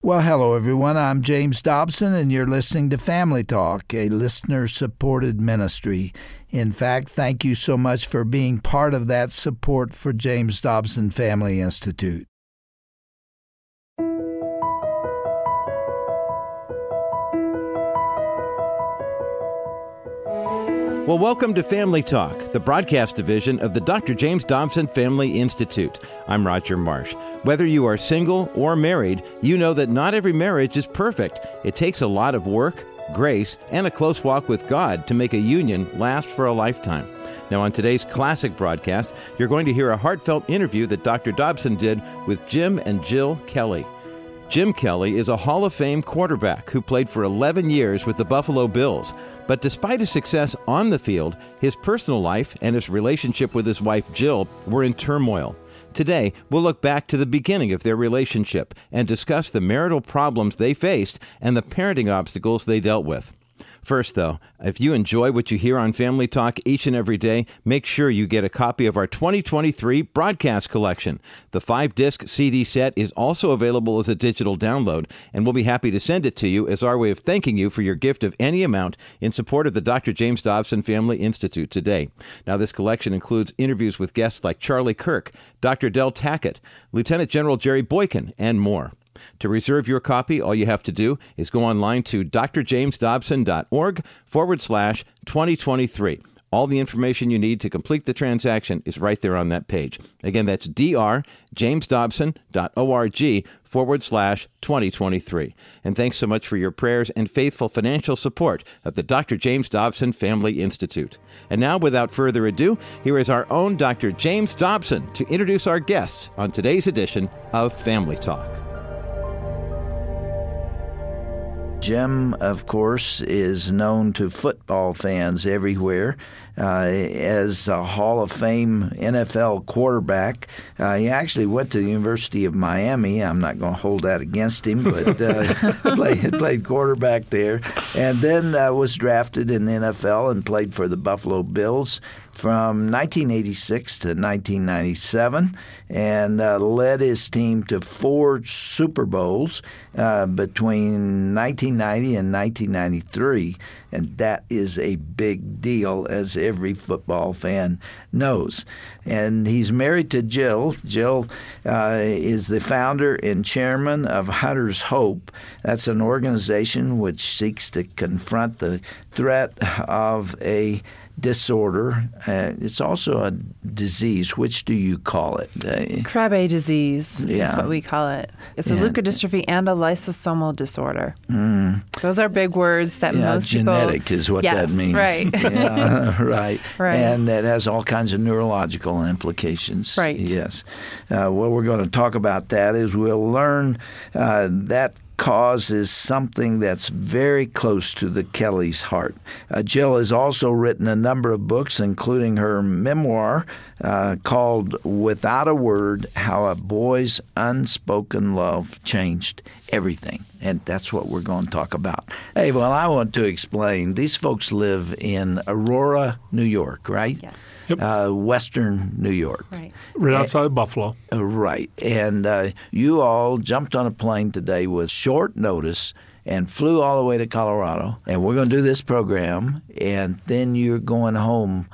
Well, hello, everyone. I'm James Dobson, and you're listening to Family Talk, a listener-supported ministry. In fact, thank you so much for being part of that support for James Dobson Family Institute. Well, welcome to Family Talk, the broadcast division of the Dr. James Dobson Family Institute. I'm Roger Marsh. Whether you are single or married, you know that not every marriage is perfect. It takes a lot of work, grace, and a close walk with God to make a union last for a lifetime. Now, on today's classic broadcast, you're going to hear a heartfelt interview that Dr. Dobson did with Jim and Jill Kelly. Jim Kelly is a Hall of Fame quarterback who played for 11 years with the Buffalo Bills. But despite his success on the field, his personal life and his relationship with his wife Jill were in turmoil. Today, we'll look back to the beginning of their relationship and discuss the marital problems they faced and the parenting obstacles they dealt with. First, though, if you enjoy what you hear on Family Talk each and every day, make sure you get a copy of our 2023 broadcast collection. The 5-disc CD set is also available as a digital download, and we'll be happy to send it to you as our way of thanking you for your gift of any amount in support of the Dr. James Dobson Family Institute today. Now, this collection includes interviews with guests like Charlie Kirk, Dr. Del Tackett, Lieutenant General Jerry Boykin, and more. To reserve your copy, all you have to do is go online to drjamesdobson.org/2023. All the information you need to complete the transaction is right there on that page. Again, that's drjamesdobson.org/2023. And thanks so much for your prayers and faithful financial support of the Dr. James Dobson Family Institute. And now, without further ado, here is our own Dr. James Dobson to introduce our guests on today's edition of Family Talk. Jim, of course, is known to football fans everywhere as a Hall of Fame NFL quarterback. He actually went to the University of Miami. I'm not going to hold that against him, but played quarterback there. And then was drafted in the NFL and played for the Buffalo Bills from 1986 to 1997 and led his team to 4 Super Bowls between 1990 and 1993. And that is a big deal, as every football fan knows. And he's married to Jill. Jill is the founder and chairman of Hunter's Hope. That's an organization which seeks to confront the threat of a disorder. It's also a disease. Which do you call it? Krabbe disease is what we call it. It's a leukodystrophy and a lysosomal disorder. Those are big words that most genetic people... is what that means. Right. Right. And it has all kinds of neurological implications. Right. Yes. What we're going to talk about that is we'll learn that cause is something that's very close to the Kelly's heart. Jill has also written a number of books, including her memoir called Without a Word, How a Boy's Unspoken Love Changed Everything. And that's what we're going to talk about. Hey, well, I want to explain. These folks live in Aurora, New York, right? Yes. Yep. Western New York. Right. Right outside of Buffalo. Right. And you all jumped on a plane today with short notice and flew all the way to Colorado. And we're going to do this program, and then you're going home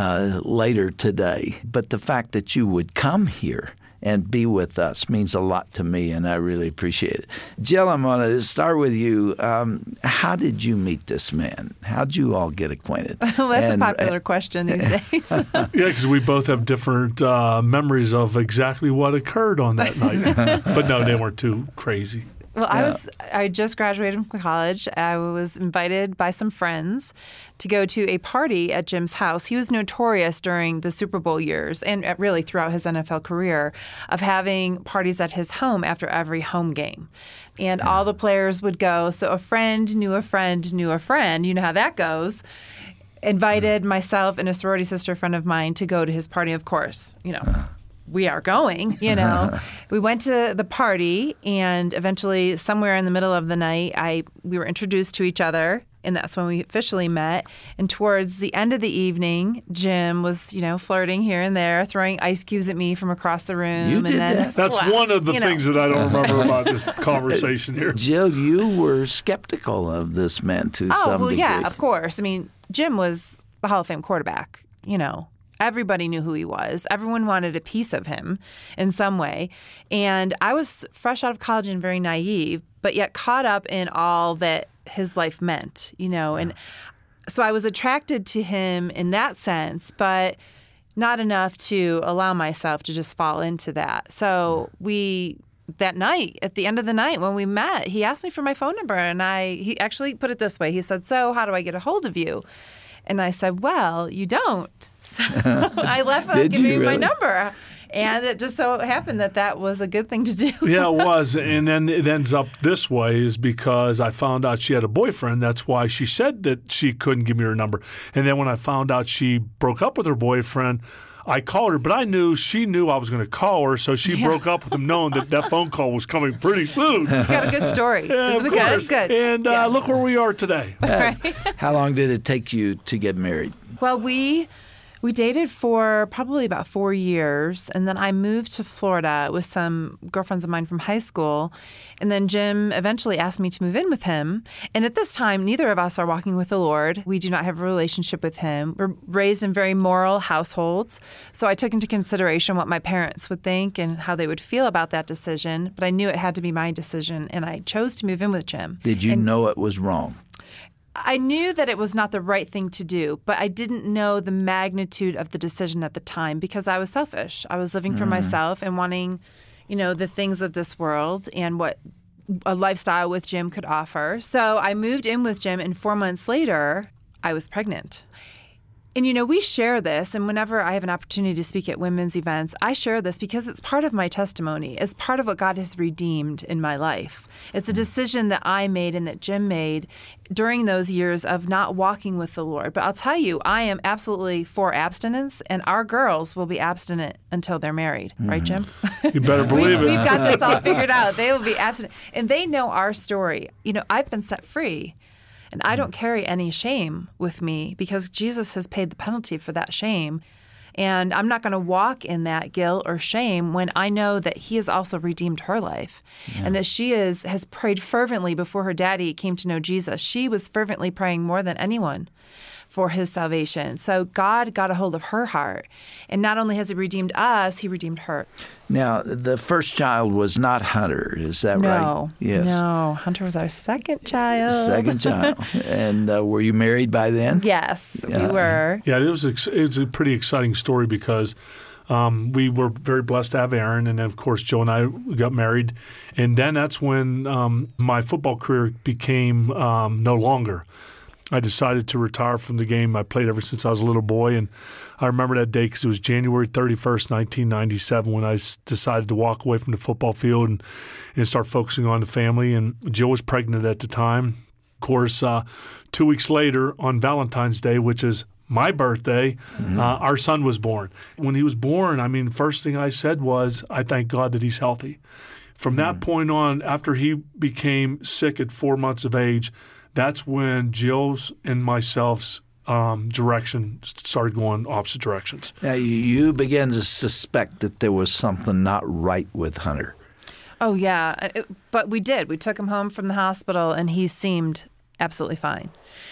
later today. But the fact that you would come here and be with us means a lot to me, and I really appreciate it. Jill, I'm going to start with you. How did you meet this man? How did you all get acquainted? Well, that's a popular question these days. Yeah, because we both have different memories of exactly what occurred on that night. But no, they weren't too crazy. Well, I just graduated from college. I was invited by some friends to go to a party at Jim's house. He was notorious during the Super Bowl years and really throughout his NFL career of having parties at his home after every home game. And all the players would go. So a friend knew a friend knew a friend. You know how that goes. Invited myself and a sorority sister friend of mine to go to his party, of course, we are going, We went to the party, and eventually somewhere in the middle of the night, we were introduced to each other. And that's when we officially met. And towards the end of the evening, Jim was, flirting here and there, throwing ice cubes at me from across the room. You did that? That's one of the things that I don't remember about this conversation here. Jill, you were skeptical of this man to some degree. Yeah, of course. I mean, Jim was the Hall of Fame quarterback, Everybody knew who he was. Everyone wanted a piece of him in some way. And I was fresh out of college and very naive, but yet caught up in all that his life meant, And so I was attracted to him in that sense, but not enough to allow myself to just fall into that. So that night, at the end of the night when we met, he asked me for my phone number, and he actually put it this way. He said, "So how do I get a hold of you?" And I said, "Well, you don't." So I left without giving you my number. And it just so happened that was a good thing to do. Yeah, it was. And then it ends up this way is because I found out she had a boyfriend. That's why she said that she couldn't give me her number. And then when I found out she broke up with her boyfriend, I called her, but she knew I was going to call her, so she broke up with him knowing that phone call was coming pretty soon. He's got a good story. Yeah, Isn't it good? And look where we are today. Right. How long did it take you to get married? Well, we dated for probably about 4 years, and then I moved to Florida with some girlfriends of mine from high school, and then Jim eventually asked me to move in with him. And at this time, neither of us are walking with the Lord. We do not have a relationship with him. We're raised in very moral households, so I took into consideration what my parents would think and how they would feel about that decision, but I knew it had to be my decision, and I chose to move in with Jim. Did you know it was wrong? I knew that it was not the right thing to do, but I didn't know the magnitude of the decision at the time because I was selfish. I was living for myself and wanting, the things of this world and what a lifestyle with Jim could offer. So I moved in with Jim, and 4 months later, I was pregnant. And, we share this, and whenever I have an opportunity to speak at women's events, I share this because it's part of my testimony. It's part of what God has redeemed in my life. It's a decision that I made and that Jim made during those years of not walking with the Lord. But I'll tell you, I am absolutely for abstinence, and our girls will be abstinent until they're married. Right, Jim? You better believe it. We've got this all figured out. They will be abstinent. And they know our story. I've been set free. And I don't carry any shame with me because Jesus has paid the penalty for that shame. And I'm not going to walk in that guilt or shame when I know that he has also redeemed her life and that she has prayed fervently before her daddy came to know Jesus. She was fervently praying more than anyone for his salvation. So God got a hold of her heart. And not only has he redeemed us, he redeemed her. Now, the first child was not Hunter, is that right? No. Yes. No. Hunter was our second child. Second child. And were you married by then? Yes, we were. Yeah, it was a pretty exciting story because we were very blessed to have Aaron, and then, of course, Joe and I got married. And then that's when my football career became no longer. I decided to retire from the game. I played ever since I was a little boy, and I remember that day because it was January 31st, 1997, when I decided to walk away from the football field and start focusing on the family. And Jill was pregnant at the time. Of course, 2 weeks later, on Valentine's Day, which is my birthday, our son was born. When he was born, the first thing I said was, I thank God that he's healthy. From that point on, after he became sick at 4 months of age, that's when Jill's and myself's direction started going opposite directions. Now, you began to suspect that there was something not right with Hunter. Oh, yeah. But we did. We took him home from the hospital, and he seemed absolutely fine.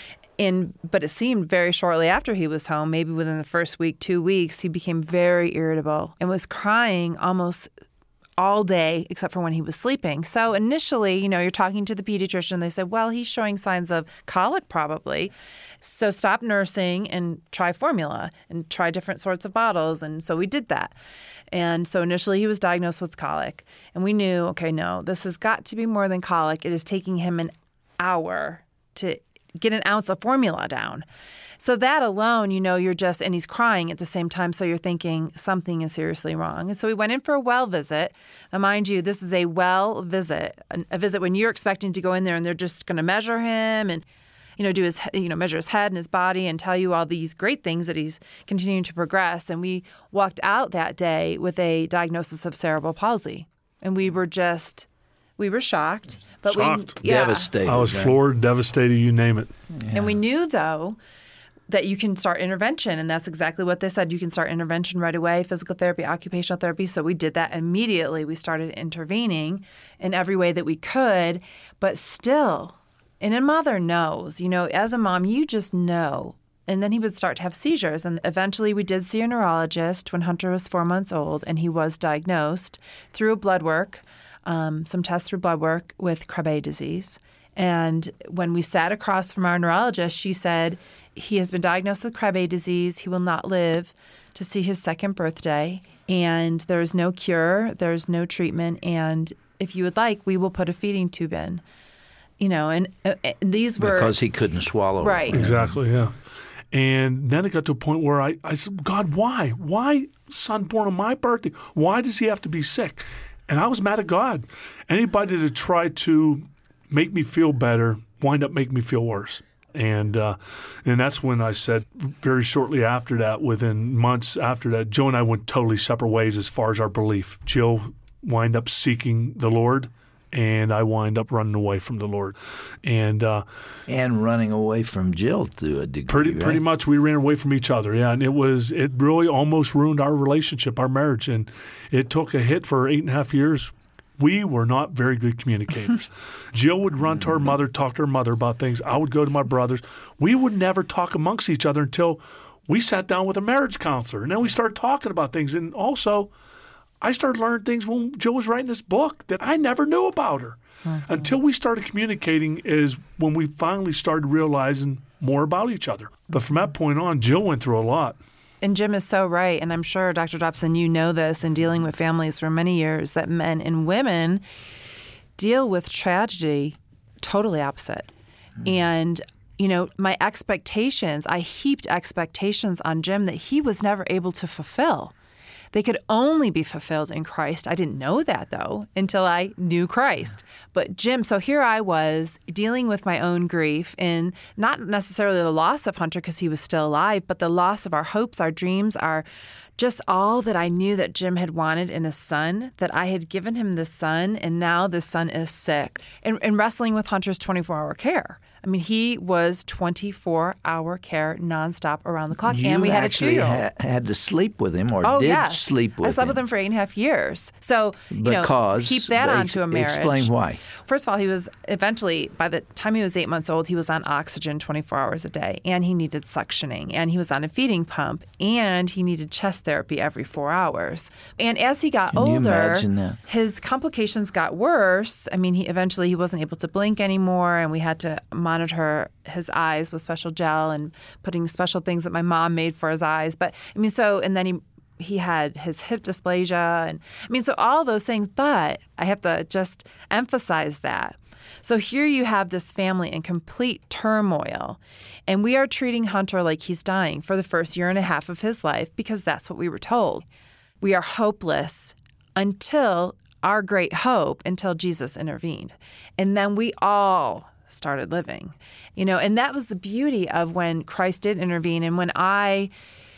But it seemed very shortly after he was home, maybe within the first week, 2 weeks, he became very irritable and was crying almost all day except for when he was sleeping. So initially, you're talking to the pediatrician. They said, well, he's showing signs of colic probably. So stop nursing and try formula and try different sorts of bottles. And so we did that. And so initially he was diagnosed with colic. And we knew, okay, no, this has got to be more than colic. It is taking him an hour to get an ounce of formula down. So that alone, and he's crying at the same time, so you're thinking something is seriously wrong. And so we went in for a well visit. Now, mind you, this is a well visit, a visit when you're expecting to go in there and they're just going to measure him and, do his, measure his head and his body and tell you all these great things that he's continuing to progress. And we walked out that day with a diagnosis of cerebral palsy. And we were just We were shocked. But Shocked. Devastated. I was floored, devastated, you name it. And we knew, though, that you can start intervention, and that's exactly what they said. You can start intervention right away, physical therapy, occupational therapy. So we did that immediately. We started intervening in every way that we could, but still, and a mother knows, as a mom, you just know. And then he would start to have seizures. And eventually we did see a neurologist when Hunter was 4 months old, and he was diagnosed through blood work, some tests through blood work with Krabbe disease. And when we sat across from our neurologist, she said, he has been diagnosed with Krabbe disease. He will not live to see his second birthday. And there is no cure. There's no treatment. And if you would like, we will put a feeding tube in. And these were... Because he couldn't swallow. Right. Exactly, yeah. And then it got to a point where I said, God, why? Why son born on my birthday? Why does he have to be sick? And I was mad at God. Anybody that tried to make me feel better wind up making me feel worse. And that's when I said, very shortly after that, within months after that, Joe and I went totally separate ways as far as our belief. Jill wind up seeking the Lord, and I wind up running away from the Lord. And running away from Jill to a degree, Pretty much we ran away from each other, yeah. And it really almost ruined our relationship, our marriage. And it took a hit for 8.5 years. We were not very good communicators. Jill would run to her mother, talk to her mother about things. I would go to my brothers. We would never talk amongst each other until we sat down with a marriage counselor. And then we started talking about things. And also, I started learning things when Jill was writing this book that I never knew about her. Until we started communicating is when we finally started realizing more about each other. But from that point on, Jill went through a lot. And Jim is so right, and I'm sure, Dr. Dobson, you know this in dealing with families for many years, that men and women deal with tragedy totally opposite. And, my expectations, I heaped expectations on Jim that he was never able to fulfill. They could only be fulfilled in Christ. I didn't know that, though, until I knew Christ. But Jim, so here I was dealing with my own grief in not necessarily the loss of Hunter because he was still alive, but the loss of our hopes, our dreams, our just all that I knew that Jim had wanted in a son, that I had given him this son, and now this son is sick. And wrestling with Hunter's 24-hour care. I mean, he was 24-hour care nonstop around the clock, and we had a 2-year-old. You actually had to sleep with him, or sleep with him? I slept with him for 8.5 years. So, because keep that onto a marriage. Explain why. First of all, he was eventually, by the time he was 8 months old, he was on oxygen 24 hours a day, and he needed suctioning, and he was on a feeding pump, and he needed chest therapy every 4 hours. And as he got older, his complications got worse. I mean, he wasn't able to blink anymore, and we had to monitor his eyes with special gel and putting special things that my mom made for his eyes. But and then he had his hip dysplasia, and so all those things. But I have to just emphasize that. So here you have this family in complete turmoil, and we are treating Hunter like he's dying for the first 1.5 years of his life because that's what we were told. We are hopeless until our great hope, until Jesus intervened. And then we all started living, and that was the beauty of when Christ did intervene. And when I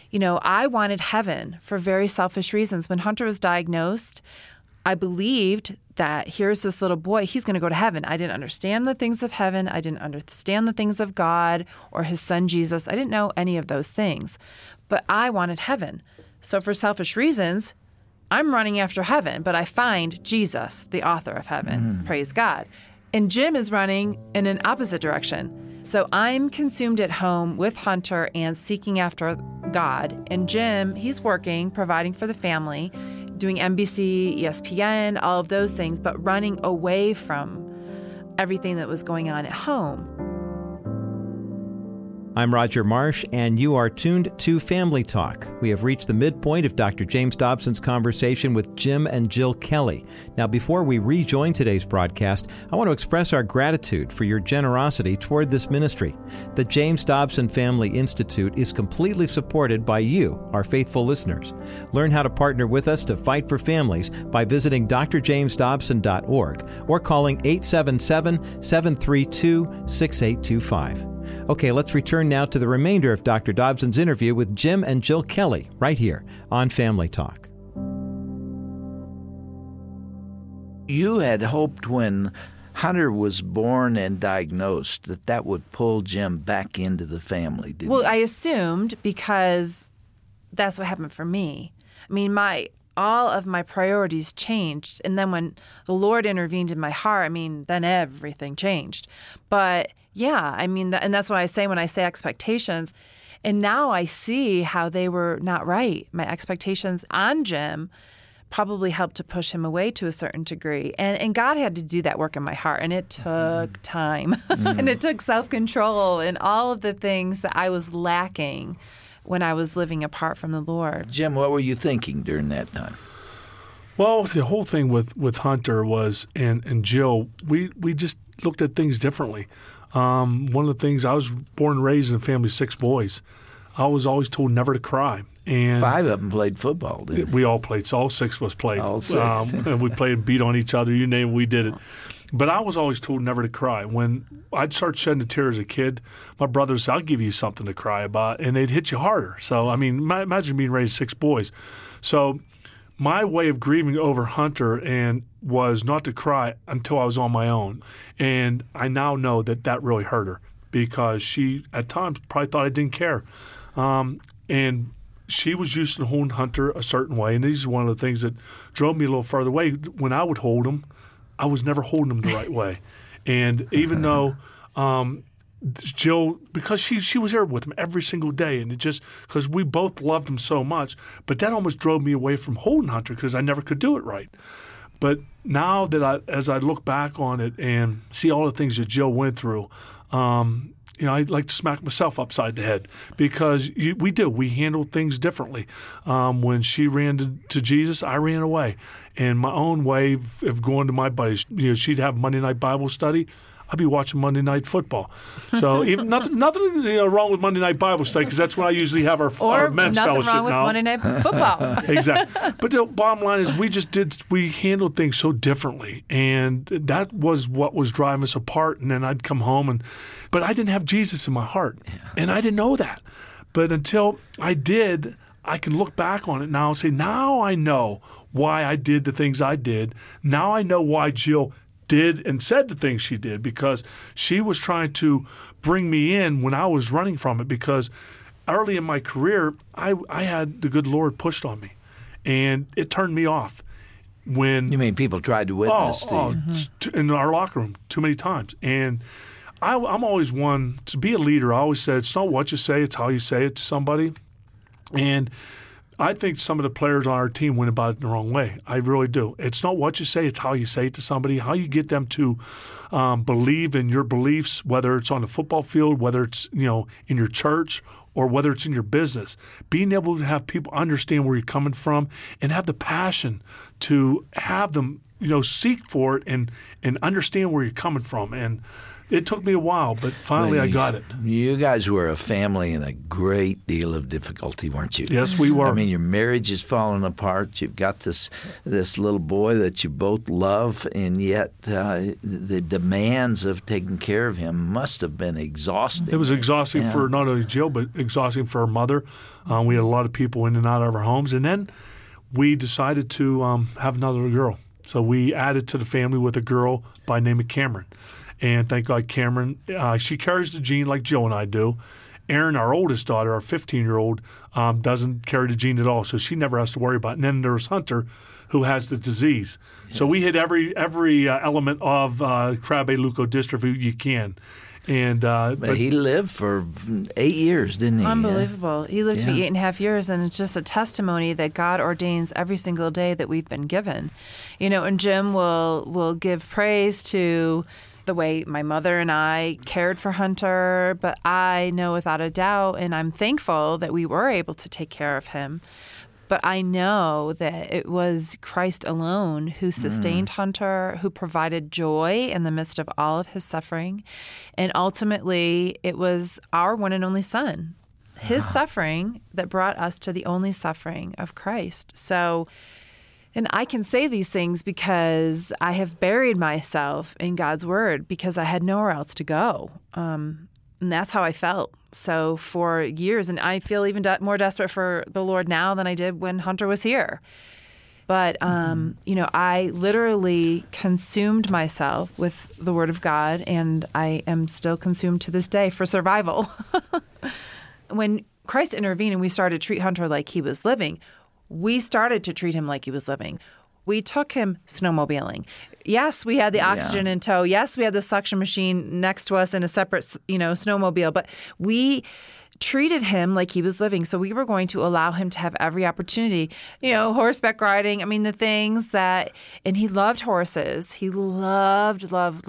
wanted heaven for very selfish reasons. When Hunter was diagnosed, I believed that here's this little boy, he's going to go to heaven. I didn't understand the things of heaven. I didn't understand the things of God or his son Jesus. I didn't know any of those things, but I wanted heaven. So for selfish reasons, I'm running after heaven, but I find Jesus, the author of heaven. Praise God. And Jim is running in an opposite direction. So I'm consumed at home with Hunter and seeking after God. And Jim, he's working, providing for the family, doing NBC, ESPN, all of those things, but running away from everything that was going on at home. I'm Roger Marsh, and you are tuned to Family Talk. We have reached the midpoint of Dr. James Dobson's conversation with Jim and Jill Kelly. Now, before we rejoin today's broadcast, I want to express our gratitude for your generosity toward this ministry. The James Dobson Family Institute is completely supported by you, our faithful listeners. Learn how to partner with us to fight for families by visiting drjamesdobson.org or calling 877-732-6825. Okay, let's return now to the remainder of Dr. Dobson's interview with Jim and Jill Kelly right here on Family Talk. You had hoped when Hunter was born and diagnosed that would pull Jim back into the family, didn't Well, you? I assumed because that's what happened for me. I mean, all of my priorities changed. And then when the Lord intervened in my heart, then everything changed. But yeah, and that's what I say when I say expectations. And now I see how they were not right. My expectations on Jim probably helped to push him away to a certain degree. And God had to do that work in my heart. And it took time. And it took self-control and all of the things that I was lacking when I was living apart from the Lord. Jim, what were you thinking during that time? Well, the whole thing with Hunter was, and Jill, we just looked at things differently. One of the things, I was born and raised in a family of 6 boys. I was always told never to cry. And 5 of them played football, didn't they? We all played. So all 6 of us played. All 6. And we played and beat on each other. You name it, we did it. But I was always told never to cry. When I'd start shedding a tear as a kid, my brothers said, I'll give you something to cry about. And they'd hit you harder. So, imagine being raised 6 boys. So my way of grieving over Hunter was not to cry until I was on my own. And I now know that really hurt her because she, at times, probably thought I didn't care. And she was used to holding Hunter a certain way. And this is one of the things that drove me a little further away. When I would hold him, I was never holding him the right way. And even though Jill, because she was there with him every single day, and it just because we both loved him so much, but that almost drove me away from holding Hunter because I never could do it right. But now that as I look back on it and see all the things that Jill went through, I'd like to smack myself upside the head because we handled things differently. When she ran to Jesus, I ran away. And my own way of going to my buddies, she'd have Monday night Bible study. I'd be watching Monday Night Football. So even nothing wrong with Monday Night Bible study because that's when I usually have our men's fellowship now. Or nothing wrong with Monday Night Football. Exactly. But the bottom line is we handled things so differently, and that was what was driving us apart. And then I'd come home, but I didn't have Jesus in my heart, and I didn't know that. But until I did, I can look back on it now and say, now I know why I did the things I did. Now I know why Jill did and said the things she did because she was trying to bring me in when I was running from it because early in my career, I had the good Lord pushed on me, and it turned me off. When You mean people tried to witness to you? In our locker room too many times. And I'm always one to be a leader. I always said, it's not what you say, it's how you say it to somebody. And I think some of the players on our team went about it the wrong way. I really do. It's not what you say, it's how you say it to somebody, how you get them to believe in your beliefs, whether it's on the football field, whether it's in your church, or whether it's in your business. Being able to have people understand where you're coming from and have the passion to have them seek for it and understand where you're coming from. And it took me a while, but finally I got it. You guys were a family in a great deal of difficulty, weren't you? Yes, we were. Your marriage is falling apart. You've got this little boy that you both love, and yet the demands of taking care of him must have been exhausting. It was exhausting for not only Jill, but exhausting for her mother. We had a lot of people in and out of our homes. And then we decided to have another girl. So we added to the family with a girl by the name of Cameron. And thank God Cameron, she carries the gene like Jill and I do. Erin, our oldest daughter, our 15-year-old, doesn't carry the gene at all, so she never has to worry about it. And then there's Hunter, who has the disease. So we hit every element of Krabbe leukodystrophy you can. And but he lived for 8 years, didn't he? Unbelievable. He lived to be 8.5 years, and it's just a testimony that God ordains every single day that we've been given. And Jim will give praise to the way my mother and I cared for Hunter, but I know without a doubt, and I'm thankful that we were able to take care of him. But I know that it was Christ alone who sustained Hunter, who provided joy in the midst of all of his suffering. And ultimately, it was our one and only son, his suffering, that brought us to the only suffering of Christ. So, and I can say these things because I have buried myself in God's word because I had nowhere else to go. And that's how I felt. So for years, and I feel even more desperate for the Lord now than I did when Hunter was here. But, I literally consumed myself with the Word of God, and I am still consumed to this day for survival. When Christ intervened and we started to treat Hunter like he was living, we started to treat him like he was living. We took him snowmobiling. Yes, we had the oxygen in tow. Yes, we had the suction machine next to us in a separate, snowmobile. But we treated him like he was living. So we were going to allow him to have every opportunity, horseback riding. I mean, the things that, and he loved horses. He loved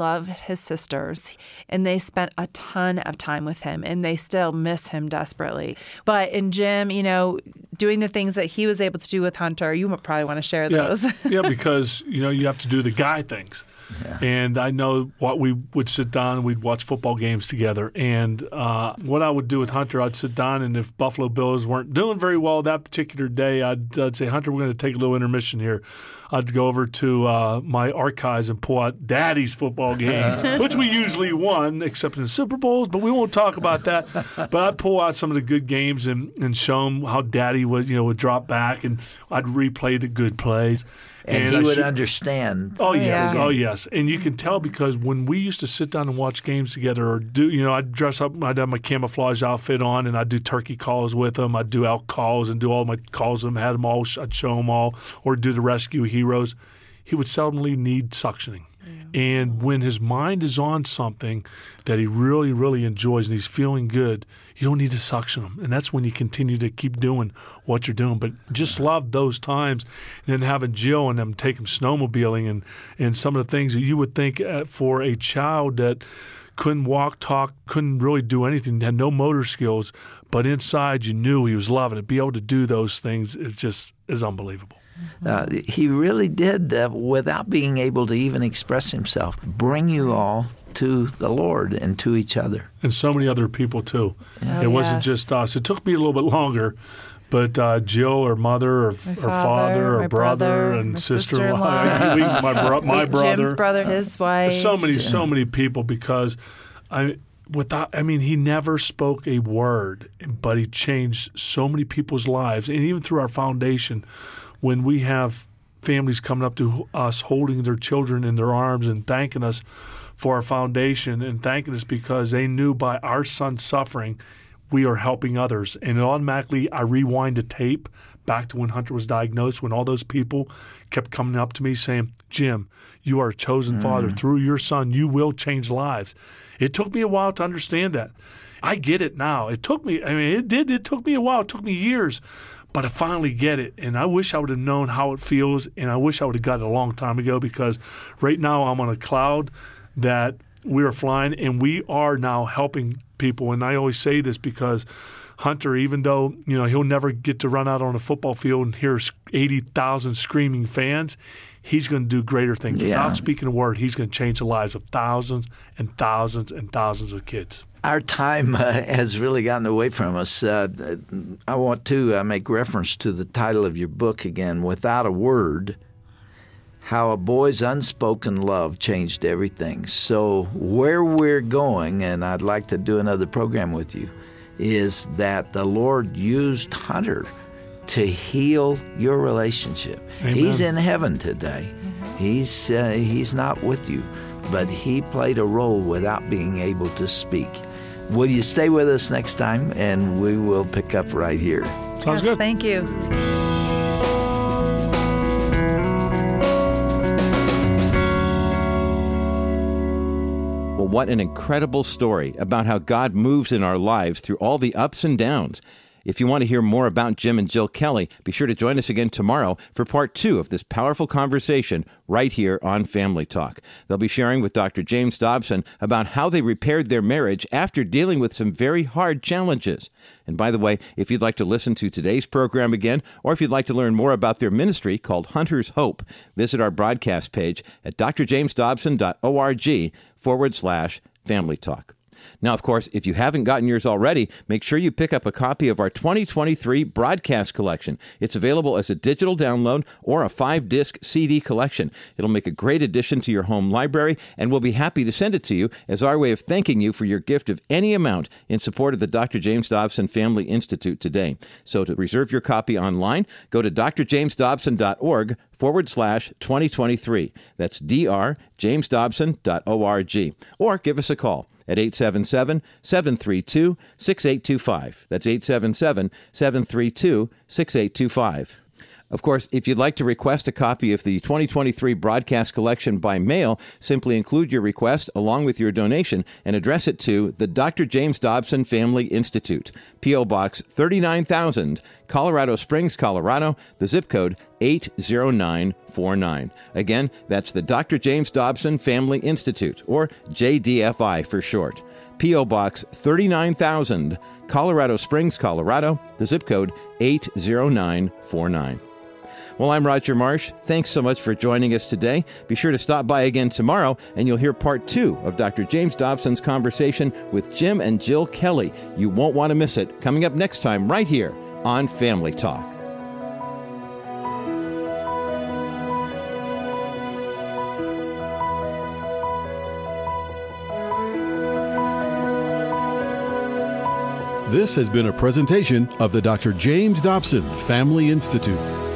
his sisters. And they spent a ton of time with him, and they still miss him desperately. But in Jim, doing the things that he was able to do with Hunter, you probably want to share those. Yeah, because, you have to do the guy things. Yeah. And I know what we would sit down and we'd watch football games together. And what I would do with Hunter, I'd sit down, and if Buffalo Bills weren't doing very well that particular day, I'd say, Hunter, we're going to take a little intermission here. I'd go over to my archives and pull out Daddy's football games, which we usually won, except in the Super Bowls, but we won't talk about that. But I'd pull out some of the good games and show him how Daddy would drop back, and I'd replay the good plays. And he would understand. Oh, yes. Yeah. Oh, yes. And you can tell because when we used to sit down and watch games together or do, I'd dress up, I'd have my camouflage outfit on, and I'd do turkey calls with him. I'd do elk calls and do all my calls with him, had them all, I'd show them all, or do the rescue heroes. He would seldomly need suctioning. And when his mind is on something that he really, really enjoys and he's feeling good, you don't need to suction him. And that's when you continue to keep doing what you're doing. But just love those times. And then having Jill and them take him snowmobiling and some of the things that you would think for a child that couldn't walk, talk, couldn't really do anything, had no motor skills, but inside you knew he was loving it. Be able to do those things, it just is unbelievable. He really did, without being able to even express himself, bring you all to the Lord and to each other. And so many other people, too. Oh, it wasn't just us. It took me a little bit longer, but Jill, her mother, her father, her brother, and sister-in-law, my brother. Jim's brother, his wife. So many people, because he never spoke a word, but he changed so many people's lives. And even through our foundation, when we have families coming up to us holding their children in their arms and thanking us for our foundation and thanking us because they knew by our son's suffering we are helping others. And automatically I rewind the tape back to when Hunter was diagnosed, when all those people kept coming up to me saying, Jim, you are a chosen father. Through your son, you will change lives. It took me a while to understand that. I get it now. It took me, it took me a while. It took me years. But I finally get it, and I wish I would have known how it feels, and I wish I would have got it a long time ago, because right now I'm on a cloud that we are flying, and we are now helping people. And I always say this because Hunter, even though he'll never get to run out on a football field and hear 80,000 screaming fans, he's going to do greater things. Yeah. Without speaking a word, he's going to change the lives of thousands and thousands and thousands of kids. Our time has really gotten away from us. I want to make reference to the title of your book again, Without a Word, How a Boy's Unspoken Love Changed Everything. So where we're going, and I'd like to do another program with you, is that the Lord used Hunter to heal your relationship. Amen. He's in heaven today. He's not with you, but he played a role without being able to speak. Will you stay with us next time, and we will pick up right here. Sounds good. Thank you. Well, what an incredible story about how God moves in our lives through all the ups and downs. If you want to hear more about Jim and Jill Kelly, be sure to join us again tomorrow for part 2 of this powerful conversation right here on Family Talk. They'll be sharing with Dr. James Dobson about how they repaired their marriage after dealing with some very hard challenges. And by the way, if you'd like to listen to today's program again, or if you'd like to learn more about their ministry called Hunter's Hope, visit our broadcast page at drjamesdobson.org/Family Talk. Now, of course, if you haven't gotten yours already, make sure you pick up a copy of our 2023 broadcast collection. It's available as a digital download or a 5-disc CD collection. It'll make a great addition to your home library, and we'll be happy to send it to you as our way of thanking you for your gift of any amount in support of the Dr. James Dobson Family Institute today. So to reserve your copy online, go to drjamesdobson.org/2023. That's drjamesdobson.org. Or give us a call at 877-732-6825. That's 877-732-6825. Of course, if you'd like to request a copy of the 2023 broadcast collection by mail, simply include your request along with your donation and address it to the Dr. James Dobson Family Institute, P.O. Box 39,000, Colorado Springs, Colorado, the zip code 80949. Again, that's the Dr. James Dobson Family Institute, or JDFI for short. P.O. Box 39,000, Colorado Springs, Colorado, the zip code 80949. Well, I'm Roger Marsh. Thanks so much for joining us today. Be sure to stop by again tomorrow, and you'll hear part 2 of Dr. James Dobson's conversation with Jim and Jill Kelly. You won't want to miss it. Coming up next time right here on Family Talk. This has been a presentation of the Dr. James Dobson Family Institute.